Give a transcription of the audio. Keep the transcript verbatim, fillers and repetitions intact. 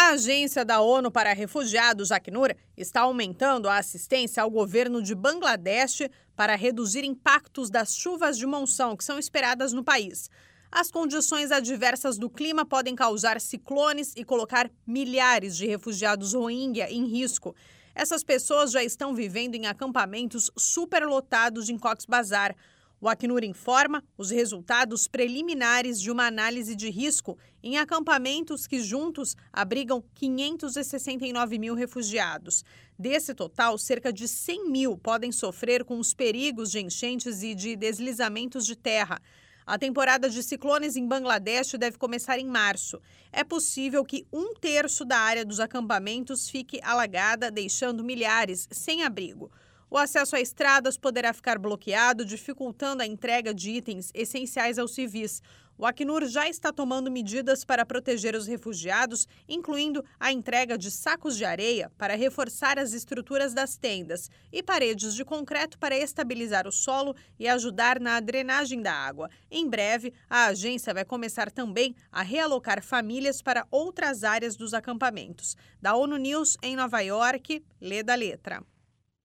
A Agência da ONU para Refugiados, Acnur, está aumentando a assistência ao governo de Bangladesh para reduzir impactos das chuvas de monção que são esperadas no país. As condições adversas do clima podem causar ciclones e colocar milhares de refugiados Rohingya em risco. Essas pessoas já estão vivendo em acampamentos superlotados em Cox's Bazar. O Acnur informa os resultados preliminares de uma análise de risco em acampamentos que juntos abrigam quinhentos e sessenta e nove mil refugiados. Desse total, cerca de cem mil podem sofrer com os perigos de enchentes e de deslizamentos de terra. A temporada de ciclones em Bangladesh deve começar em março. É possível que um terço da área dos acampamentos fique alagada, deixando milhares sem abrigo. O acesso a estradas poderá ficar bloqueado, dificultando a entrega de itens essenciais aos civis. O Acnur já está tomando medidas para proteger os refugiados, incluindo a entrega de sacos de areia para reforçar as estruturas das tendas e paredes de concreto para estabilizar o solo e ajudar na drenagem da água. Em breve, a agência vai começar também a realocar famílias para outras áreas dos acampamentos. Da ONU News em Nova York, Lê da Letra.